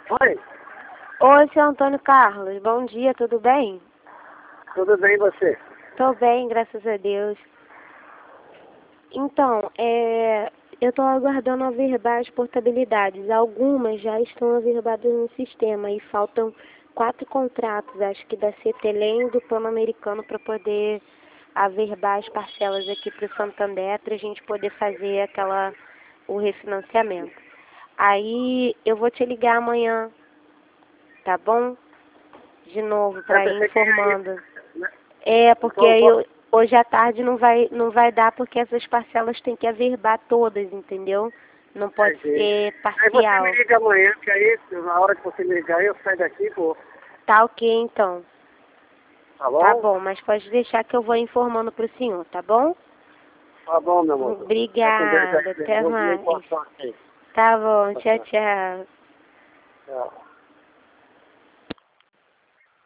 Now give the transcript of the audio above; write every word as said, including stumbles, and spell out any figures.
Oi, Oi, seu Antônio Carlos. Bom dia, tudo bem? tudo bem e você? Tô bem, graças a Deus. Então, é, eu estou aguardando averbar as portabilidades. Algumas já estão averbadas no sistema e faltam quatro contratos, acho que da CETELEM e do Pan-Americano, para poder averbar as parcelas aqui para o Santander, para a gente poder fazer aquela, o refinanciamento. Aí eu vou te ligar amanhã, tá bom? De novo, Eu para ir pensei que ia ir, informando. né? É, porque Vou, aí vou, eu- hoje à tarde não vai, não vai dar porque essas parcelas têm que averbar todas, entendeu? Não pode entendi. ser Aí você me parcial. liga amanhã, que aí, na hora que você me ligar, eu saio daqui e vou. Tá ok, então. Tá Tá bom? bom, mas pode deixar que eu vou informando pro senhor, tá bom? Tá bom, meu amor. Fica com Deus Obrigada, aí. até Bom dia e mais. boa sorte aí. Tá bom, Tchau, tchau, tchau. tchau. Tchau.